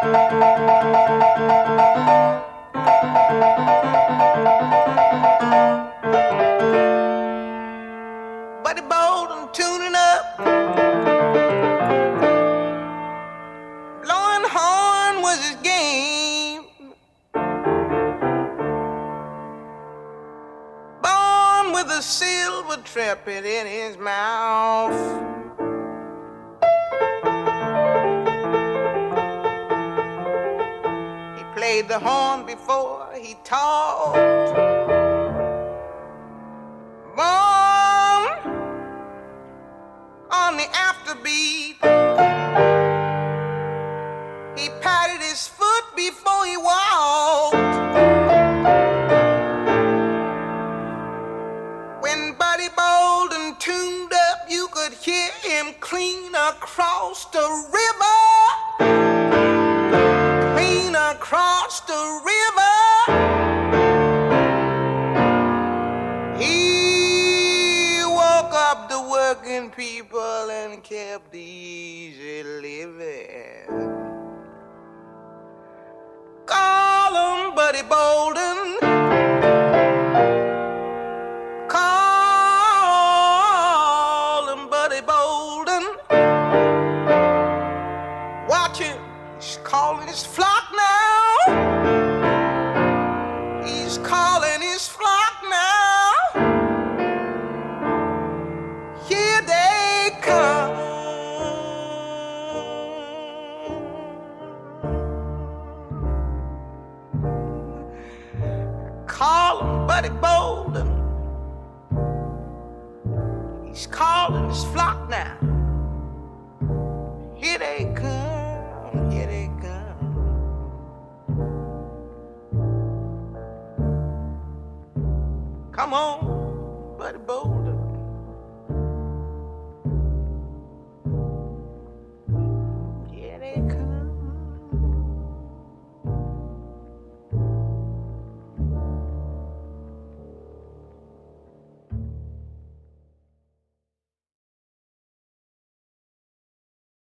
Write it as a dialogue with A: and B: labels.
A: Buddy Bolden tuning up, blowing horn was his game. Born with a silver trumpet in his mouth. He played the horn before he taught. On the afterbeat, he patted his foot before he walked. When Buddy Bolden tuned up, you could hear him clean across the river, clean across the river. The working people and kept easy living. Call him Buddy Bolden. Call him Buddy Bolden. Watch him, he's calling his flock now. He's calling his flock now. Here they come. Call him Buddy Bolden. He's calling his flock now. Here they come, here they come. Come on, Buddy Bolden.